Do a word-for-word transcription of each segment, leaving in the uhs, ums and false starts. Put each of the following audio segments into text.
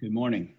Good morning.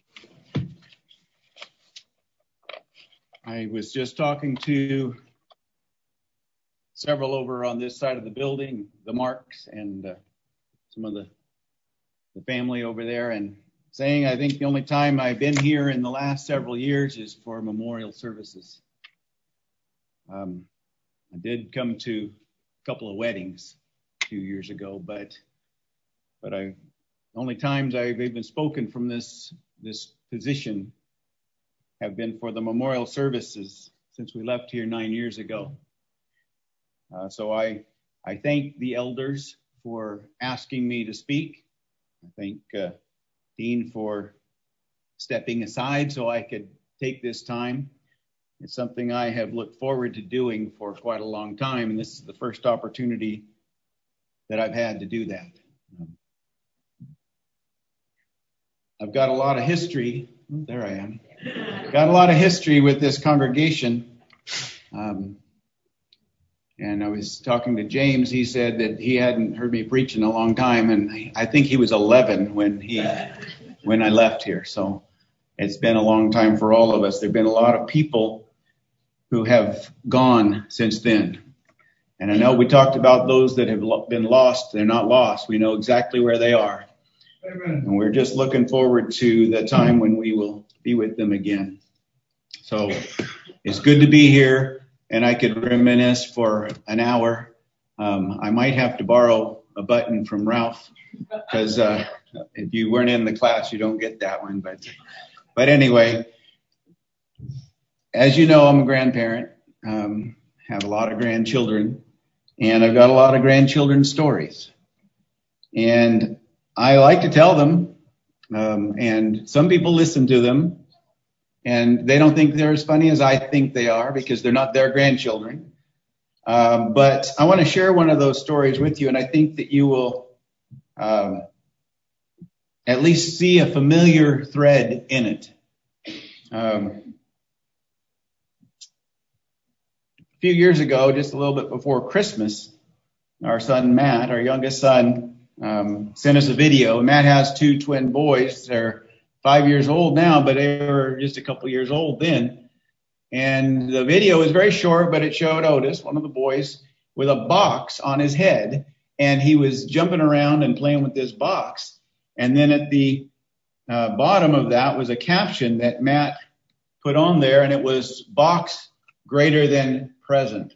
I was just talking to several over on this side of the building, the Marks and uh, some of the, the family over there, and saying I think the only time I've been here in the last several years is for memorial services. Um, I did come to a couple of weddings a few years ago, but but I the only times I've even spoken from this this position have been for the memorial services since we left here nine years ago. Uh, so I I thank the elders for asking me to speak. I thank uh, Dean for stepping aside so I could take this time. It's something I have looked forward to doing for quite a long time, and this is the first opportunity that I've had to do that. Um, I've got a lot of history. Oh, there I am. Got a lot of history with this congregation. Um, and I was talking to James. He said that he hadn't heard me preach in a long time, and I think he was eleven when he when I left here. So it's been a long time for all of us. There have been a lot of people who have gone since then. And I know we talked about those that have been lost. They're not lost. We know exactly where they are. Amen. And we're just looking forward to the time when we will be with them again. So it's good to be here, and I could reminisce for an hour. Um, I might have to borrow a button from Ralph, because uh, if you weren't in the class, you don't get that one. But, but anyway, as you know, I'm a grandparent, um, have a lot of grandchildren, and I've got a lot of grandchildren stories. And I like to tell them, um, and some people listen to them, and they don't think they're as funny as I think they are because they're not their grandchildren. Um, but I want to share one of those stories with you, and I think that you will um, at least see a familiar thread in it. Um, a few years ago, just a little bit before Christmas, our son Matt, our youngest son, Um, sent us a video. Matt has two twin boys. They're five years old now, but they were just a couple years old then. And the video was very short, but it showed Otis, one of the boys, with a box on his head. And he was jumping around and playing with this box. And then at the uh, bottom of that was a caption that Matt put on there, and it was box greater than present.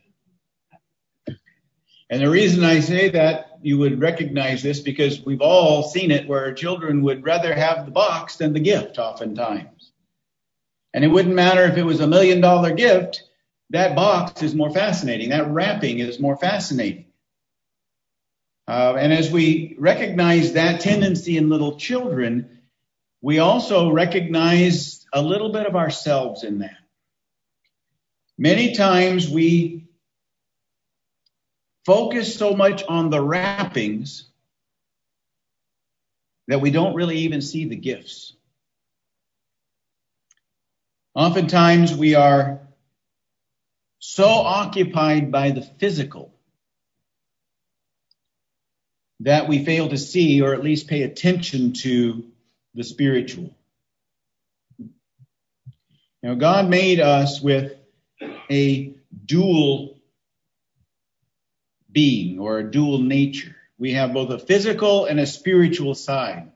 And the reason I say that, you would recognize this because we've all seen it where children would rather have the box than the gift oftentimes. And it wouldn't matter if it was a million dollar gift, that box is more fascinating. That wrapping is more fascinating. Uh, and as we recognize that tendency in little children, we also recognize a little bit of ourselves in that. Many times we focus so much on the wrappings that we don't really even see the gifts. Oftentimes we are so occupied by the physical that we fail to see or at least pay attention to the spiritual. Now, God made us with a dual being or a dual nature. We have both a physical and a spiritual side.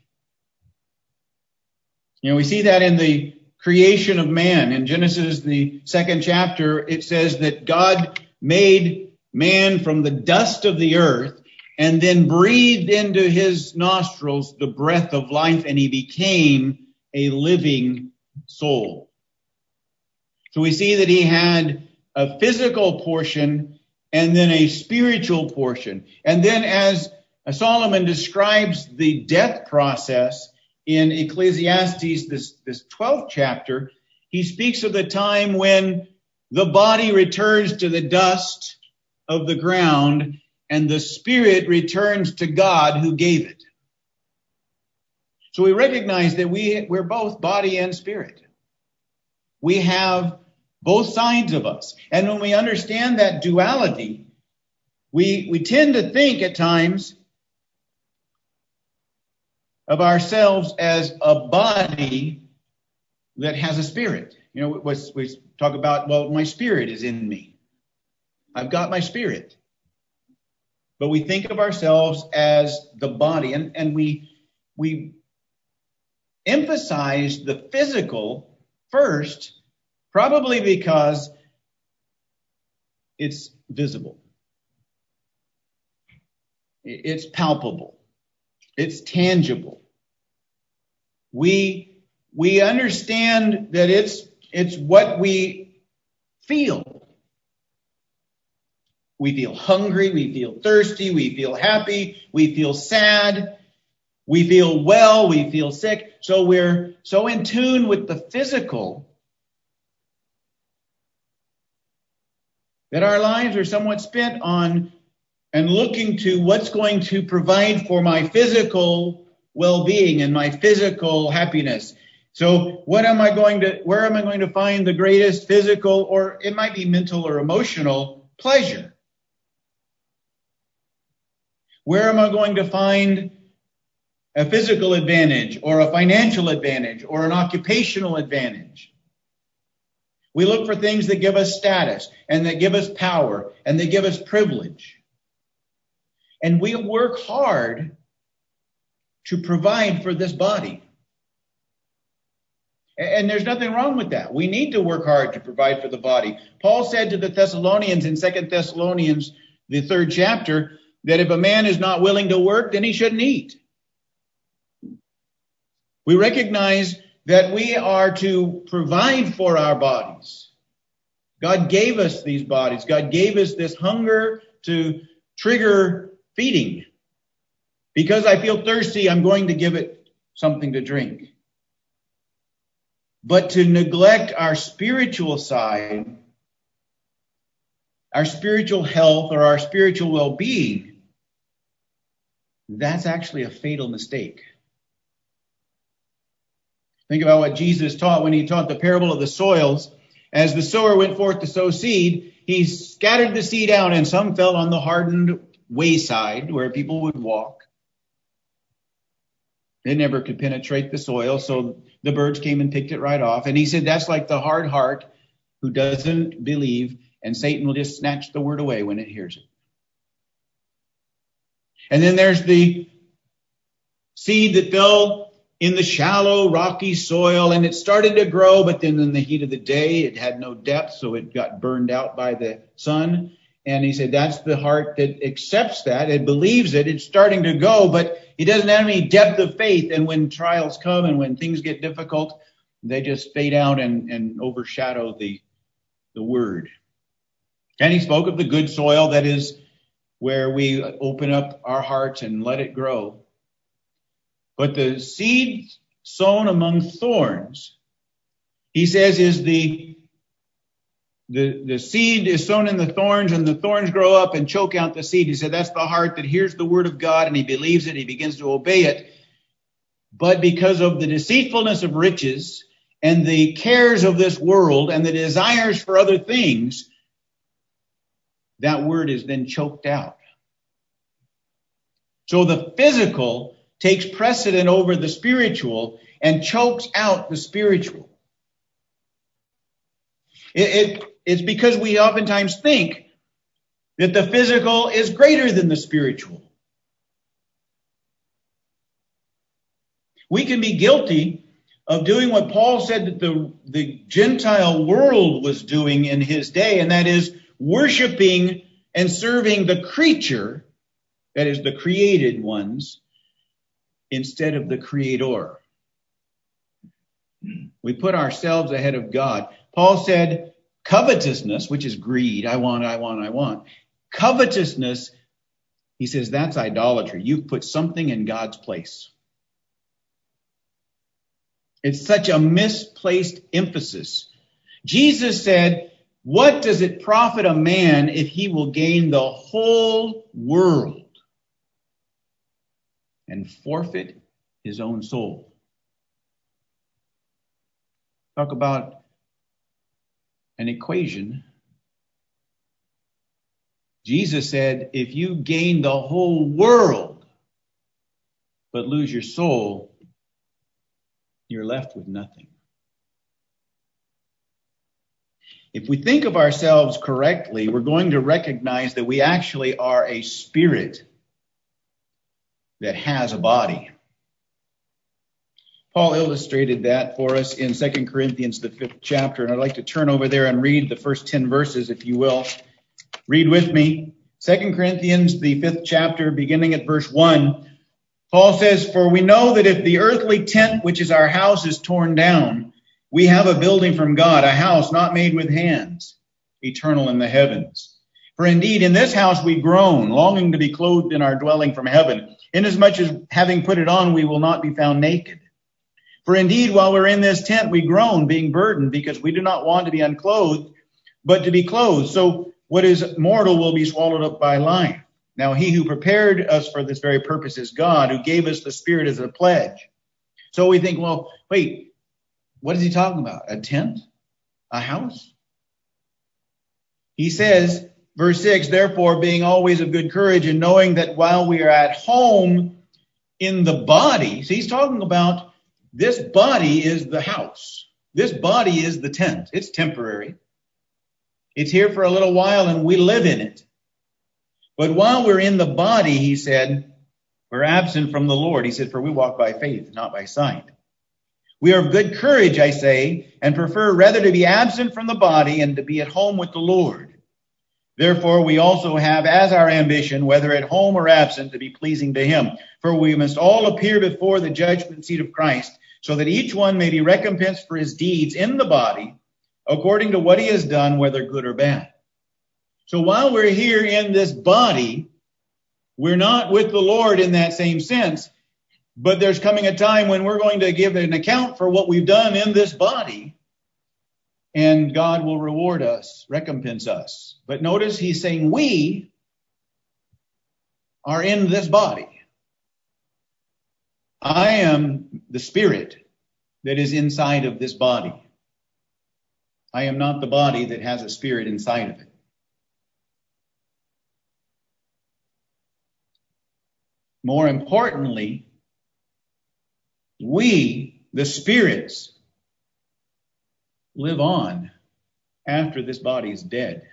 You know, we see that in the creation of man. In Genesis, the second chapter, it says that God made man from the dust of the earth and then breathed into his nostrils the breath of life, and he became a living soul. So we see that he had a physical portion and then a spiritual portion. And then as Solomon describes the death process in Ecclesiastes, this, this twelfth chapter, he speaks of the time when the body returns to the dust of the ground and the spirit returns to God who gave it. So we recognize that we, we're both body and spirit. We have both sides of us. And when we understand that duality, we, we tend to think at times of ourselves as a body that has a spirit. You know, we, we talk about, well, my spirit is in me. I've got my spirit. But we think of ourselves as the body, and, and we we emphasize the physical first, probably because it's visible. It's palpable. It's tangible. We we understand that it's it's what we feel. We feel hungry, we feel thirsty, we feel happy, we feel sad, we feel well, we feel sick. So we're so in tune with the physical that our lives are somewhat spent on and looking to what's going to provide for my physical well-being and my physical happiness. So what am I going to, where am I going to find the greatest physical, or it might be mental or emotional pleasure? Where am I going to find a physical advantage or a financial advantage or an occupational advantage? We look for things that give us status and that give us power and that give us privilege. And we work hard to provide for this body. And there's nothing wrong with that. We need to work hard to provide for the body. Paul said to the Thessalonians in Second Thessalonians, the third chapter, that if a man is not willing to work, then he shouldn't eat. We recognize that we are to provide for our bodies. God gave us these bodies. God gave us this hunger to trigger feeding. Because I feel thirsty, I'm going to give it something to drink. But to neglect our spiritual side, our spiritual health, or our spiritual well-being, that's actually a fatal mistake. Think about what Jesus taught when he taught the parable of the soils. As the sower went forth to sow seed, he scattered the seed out, and some fell on the hardened wayside where people would walk. They never could penetrate the soil, so the birds came and picked it right off. And he said that's like the hard heart who doesn't believe, and Satan will just snatch the word away when it hears it. And then there's the seed that fell in the shallow, rocky soil, and it started to grow, but then in the heat of the day, it had no depth, so it got burned out by the sun. And he said that's the heart that accepts that, it believes it, it's starting to go, but it doesn't have any depth of faith. And when trials come and when things get difficult, they just fade out and, and overshadow the, the word. And he spoke of the good soil, that is where we open up our hearts and let it grow. But the seed sown among thorns, he says, is the, the, the seed is sown in the thorns, and the thorns grow up and choke out the seed. He said that's the heart that hears the word of God and he believes it, he begins to obey it. But because of the deceitfulness of riches and the cares of this world and the desires for other things, that word is then choked out. So the physical takes precedent over the spiritual and chokes out the spiritual. It, it, it's because we oftentimes think that the physical is greater than the spiritual. We can be guilty of doing what Paul said that the, the Gentile world was doing in his day, and that is worshiping and serving the creature, that is the created ones, instead of the creator. We put ourselves ahead of God. Paul said covetousness, which is greed, I want, I want, I want. Covetousness, he says, that's idolatry. You've put something in God's place. It's such a misplaced emphasis. Jesus said, what does it profit a man if he will gain the whole world and forfeit his own soul? Talk about an equation. Jesus said, if you gain the whole world, but lose your soul, you're left with nothing. If we think of ourselves correctly, we're going to recognize that we actually are a spirit that has a body. Paul illustrated that for us in Second Corinthians, the fifth chapter, and I'd like to turn over there and read the first ten verses, if you will. Read with me. Second Corinthians, the fifth chapter, beginning at verse one. Paul says, "For we know that if the earthly tent, which is our house, is torn down, we have a building from God, a house not made with hands, eternal in the heavens. For indeed, in this house we groan, longing to be clothed in our dwelling from heaven, inasmuch as having put it on, we will not be found naked. For indeed, while we're in this tent, we groan, being burdened, because we do not want to be unclothed, but to be clothed. So what is mortal will be swallowed up by life. Now he who prepared us for this very purpose is God, who gave us the Spirit as a pledge." So we think, well, wait, what is he talking about? A tent? A house? He says, verse six, "Therefore, being always of good courage, and knowing that while we are at home in the body," so he's talking about this body is the house. This body is the tent. It's temporary. It's here for a little while and we live in it. But while we're in the body, he said, we're absent from the Lord. He said, "For we walk by faith, not by sight. We are of good courage, I say, and prefer rather to be absent from the body and to be at home with the Lord. Therefore, we also have as our ambition, whether at home or absent, to be pleasing to him. For we must all appear before the judgment seat of Christ, so that each one may be recompensed for his deeds in the body, according to what he has done, whether good or bad." So while we're here in this body, we're not with the Lord in that same sense, but there's coming a time when we're going to give an account for what we've done in this body, and God will reward us, recompense us. But notice he's saying we are in this body. I am the spirit that is inside of this body. I am not the body that has a spirit inside of it. More importantly, we, the spirits, live on after this body is dead.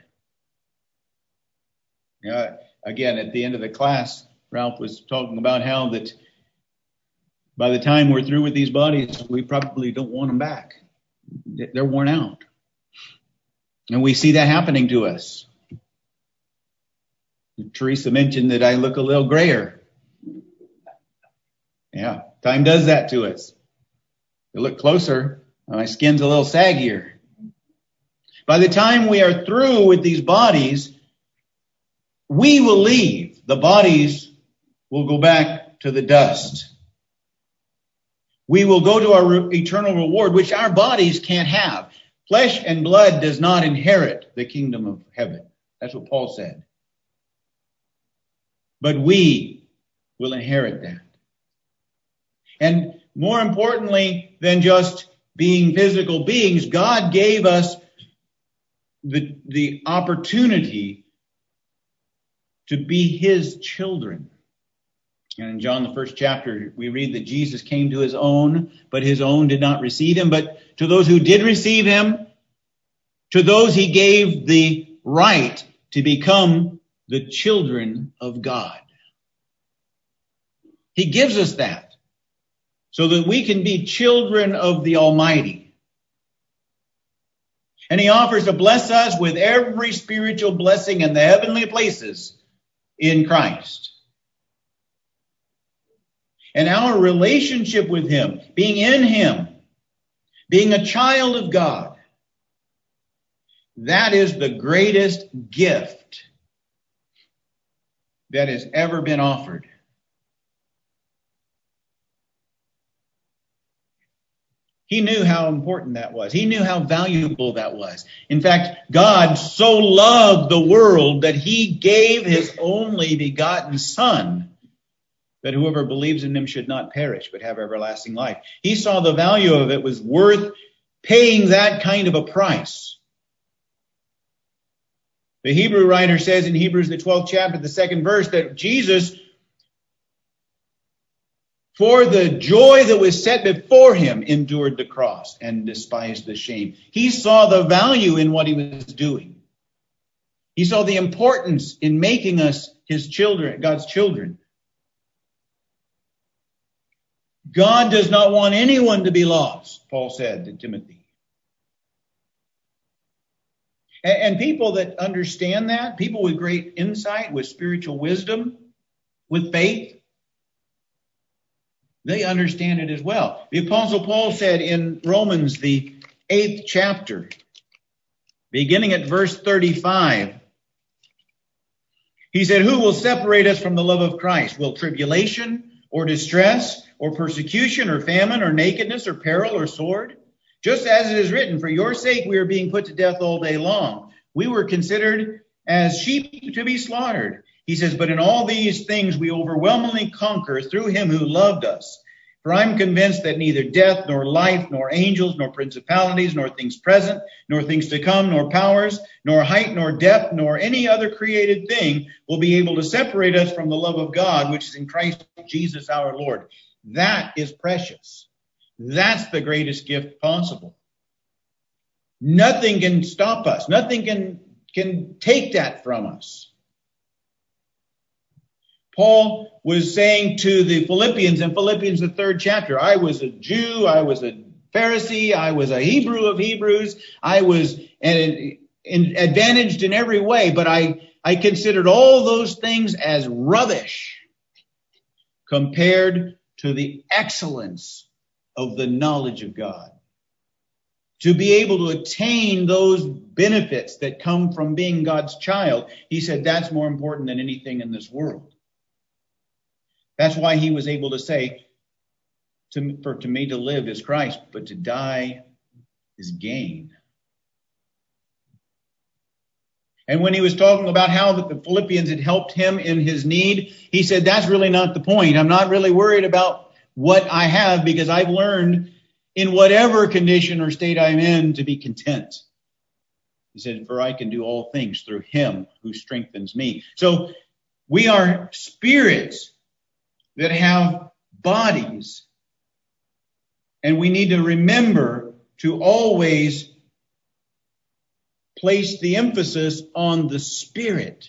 Uh, again, at the end of the class, Ralph was talking about how that by the time we're through with these bodies, we probably don't want them back. They're worn out. And we see that happening to us. Teresa mentioned that I look a little grayer. Yeah, time does that to us. You look closer, my skin's a little saggier. By the time we are through with these bodies, we will leave. The bodies will go back to the dust. We will go to our eternal reward, which our bodies can't have. Flesh and blood does not inherit the kingdom of heaven. That's what Paul said. But we will inherit that. And more importantly than just being physical beings, God gave us the, the opportunity to be his children. And in John, the first chapter, we read that Jesus came to his own, but his own did not receive him. But to those who did receive him, to those he gave the right to become the children of God. He gives us that so that we can be children of the Almighty. And he offers to bless us with every spiritual blessing in the heavenly places in Christ. And our relationship with him, being in him, being a child of God, that is the greatest gift that has ever been offered. He knew how important that was. He knew how valuable that was. In fact, God so loved the world that he gave his only begotten Son, that whoever believes in him should not perish, but have everlasting life. He saw the value of it was worth paying that kind of a price. The Hebrew writer says in Hebrews, the twelfth chapter, the second verse, that Jesus for the joy that was set before him, endured the cross and despised the shame. He saw the value in what he was doing. He saw the importance in making us his children, God's children. God does not want anyone to be lost, Paul said to Timothy. And people that understand that, people with great insight, with spiritual wisdom, with faith, they understand it as well. The Apostle Paul said in Romans, the eighth chapter, beginning at verse thirty-five, he said, who will separate us from the love of Christ? Will tribulation or distress or persecution or famine or nakedness or peril or sword? Just as it is written, for your sake we are being put to death all day long. We were considered as sheep to be slaughtered. He says, but in all these things we overwhelmingly conquer through him who loved us. For I'm convinced that neither death, nor life, nor angels, nor principalities, nor things present, nor things to come, nor powers, nor height, nor depth, nor any other created thing will be able to separate us from the love of God, which is in Christ Jesus our Lord. That is precious. That's the greatest gift possible. Nothing can stop us. Nothing can, can take that from us. Paul was saying to the Philippians in Philippians, the third chapter, I was a Jew, I was a Pharisee, I was a Hebrew of Hebrews, I was an, an advantaged in every way, but I, I considered all those things as rubbish compared to the excellence of the knowledge of God. To be able to attain those benefits that come from being God's child, he said that's more important than anything in this world. That's why he was able to say, to, for to me to live is Christ, but to die is gain. And when he was talking about how the Philippians had helped him in his need, he said, that's really not the point. I'm not really worried about what I have because I've learned in whatever condition or state I'm in to be content. He said, for I can do all things through him who strengthens me. So we are spirits that have bodies. And we need to remember to always place the emphasis on the spirit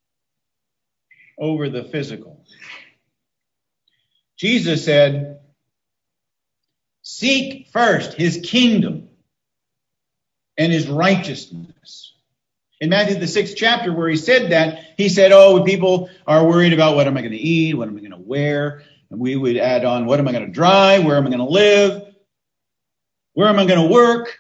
over the physical. Jesus said, seek first his kingdom and his righteousness. In Matthew, the sixth chapter, where he said that, he said, oh, people are worried about what am I going to eat? What am I going to wear? And we would add on, what am I going to drive? Where am I going to live? Where am I going to work?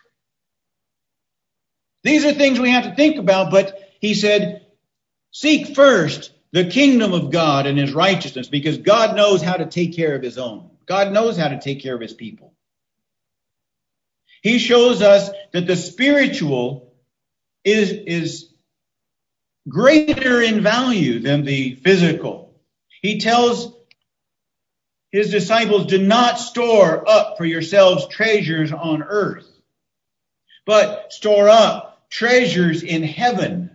These are things we have to think about, but he said, seek first the kingdom of God and his righteousness, because God knows how to take care of his own. God knows how to take care of his people. He shows us that the spiritual is, is greater in value than the physical. He tells his disciples, do not store up for yourselves treasures on earth, but store up treasures in heaven.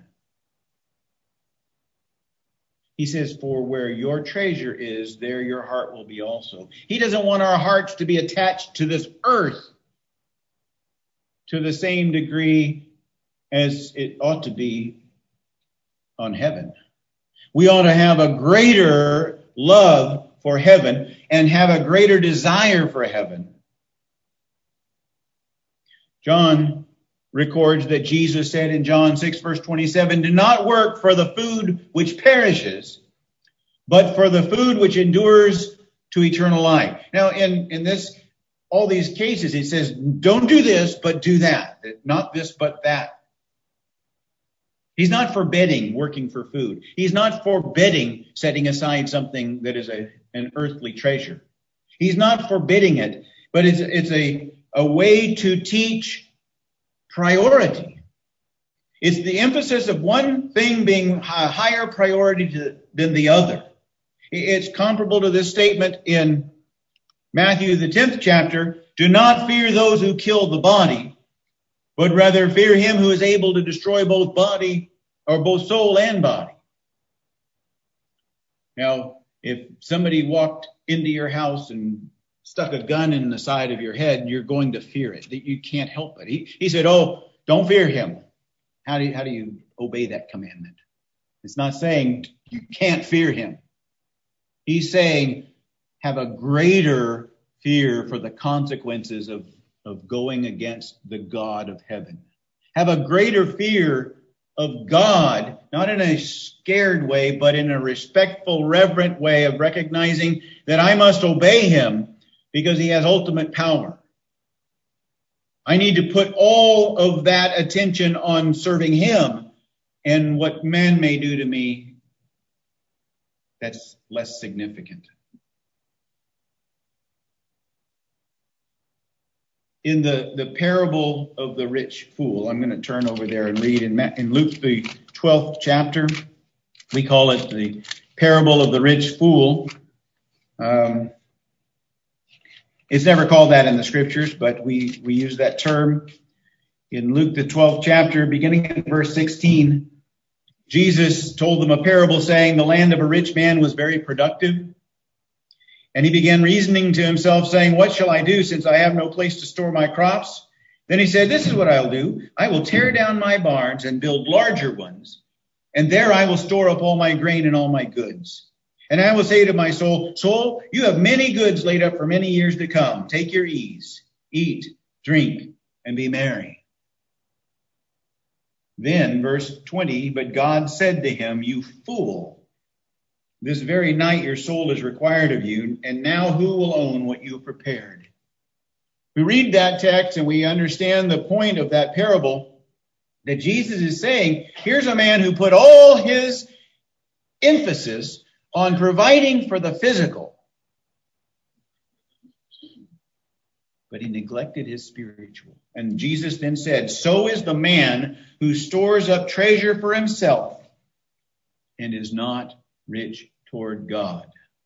He says, for where your treasure is, there your heart will be also. He doesn't want our hearts to be attached to this earth to the same degree as it ought to be on heaven. We ought to have a greater love for heaven and have a greater desire for heaven. John records that Jesus said in John six, verse twenty-seven, do not work for the food which perishes, but for the food which endures to eternal life. Now, in, in this, all these cases, it says, don't do this, but do that. Not this, but that. He's not forbidding working for food. He's not forbidding setting aside something that is a, an earthly treasure. He's not forbidding it, but it's, it's a, a way to teach priority. It's the emphasis of one thing being a higher priority to, than the other. It's comparable to this statement in Matthew, the tenth chapter, do not fear those who kill the body, but rather fear him who is able to destroy both body or both soul and body. Now, If somebody walked into your house and stuck a gun in the side of your head, you're going to fear it. You can't help it. He, he said, oh, don't fear him. How do you, how do you obey that commandment? It's not saying you can't fear him. He's saying have a greater fear for the consequences of, of going against the God of heaven. Have a greater fear of God, not in a scared way, but in a respectful, reverent way of recognizing that I must obey him because he has ultimate power. I need to put all of that attention on serving him, and what man may do to me, that's less significant. In the, the parable of the rich fool, I'm going to turn over there and read in, in Luke, the twelfth chapter. We call it the parable of the rich fool. Um, it's never called that in the scriptures, but we, we use that term. In Luke, the twelfth chapter, beginning at verse sixteen, Jesus told them a parable saying, the land of a rich man was very productive. And he began reasoning to himself, saying, what shall I do since I have no place to store my crops? Then he said, this is what I'll do. I will tear down my barns and build larger ones. And there I will store up all my grain and all my goods. And I will say to my soul, soul, you have many goods laid up for many years to come. Take your ease, eat, drink, and be merry. Then verse twenty, but God said to him, you fool. This very night your soul is required of you, and now who will own what you have prepared? We read that text and we understand the point of that parable, that Jesus is saying, here's a man who put all his emphasis on providing for the physical, but he neglected his spiritual. And Jesus then said, so is the man who stores up treasure for himself and is not rich toward God.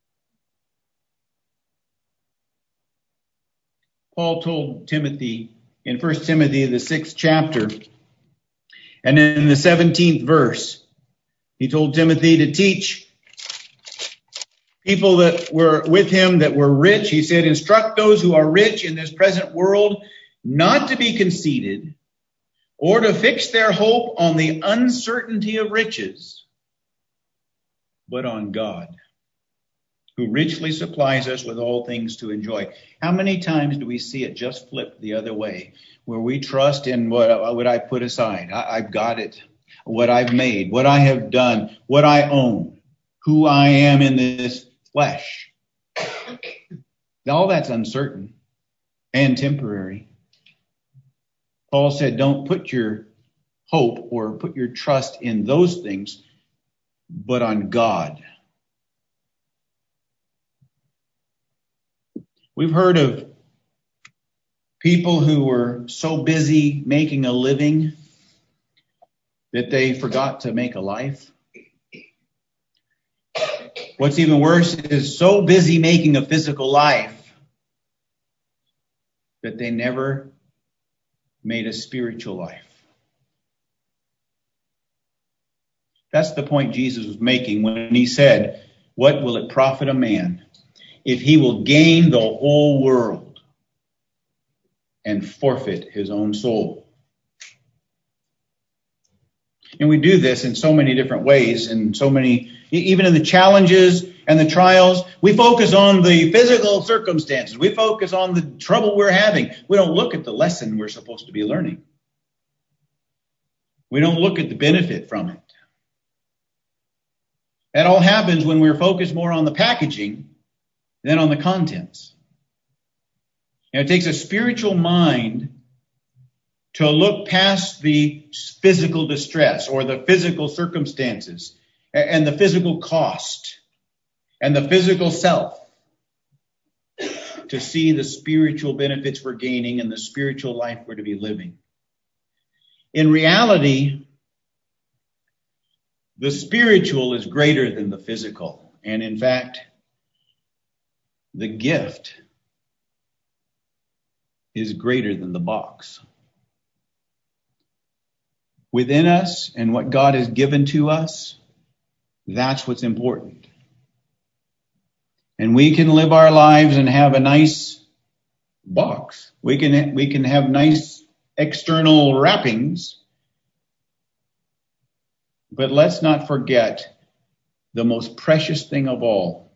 Paul told Timothy in First Timothy, the sixth chapter, and in the seventeenth verse, he told Timothy to teach people that were with him that were rich. He said, instruct those who are rich in this present world not to be conceited or to fix their hope on the uncertainty of riches, but on God, who richly supplies us with all things to enjoy. How many times do we see it just flip the other way, where we trust in what, what I put aside? I, I've got it, what I've made, what I have done, what I own, who I am in this flesh. All that's uncertain and temporary. Paul said, don't put your hope or put your trust in those things, but on God. We've heard of people who were so busy making a living that they forgot to make a life. What's even worse is so busy making a physical life that they never made a spiritual life. That's the point Jesus was making when he said, what will it profit a man if he will gain the whole world and forfeit his own soul? And we do this in so many different ways, and so many, even in the challenges and the trials, we focus on the physical circumstances. We focus on the trouble we're having. We don't look at the lesson we're supposed to be learning. We don't look at the benefit from it. That all happens when we're focused more on the packaging than on the contents. And it takes a spiritual mind to look past the physical distress or the physical circumstances and the physical cost and the physical self to see the spiritual benefits we're gaining and the spiritual life we're to be living. In reality, the spiritual is greater than the physical. And in fact, the gift is greater than the box. Within us and what God has given to us, that's what's important. And we can live our lives and have a nice box. We can, we can have nice external wrappings. But let's not forget the most precious thing of all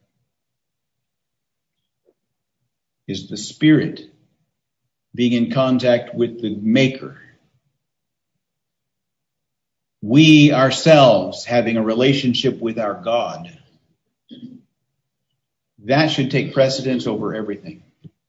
is the spirit being in contact with the Maker. We ourselves having a relationship with our God. That should take precedence over everything.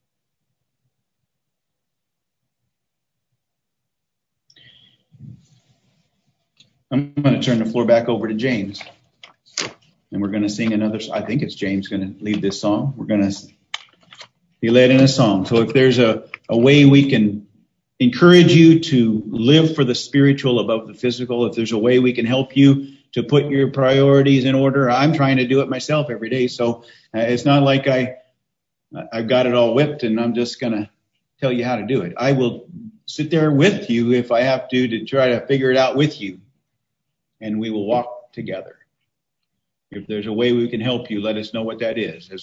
I'm going to turn the floor back over to James. And we're going to sing another, I think it's James going to lead this song. We're going to be led in a song. So if there's a, a way we can encourage you to live for the spiritual above the physical, if there's a way we can help you to put your priorities in order, I'm trying to do it myself every day. So uh, it's not like I, I've got it all whipped and I'm just going to tell you how to do it. I will sit there with you if I have to, to try to figure it out with you. And we will walk together. If there's a way we can help you, let us know what that is. As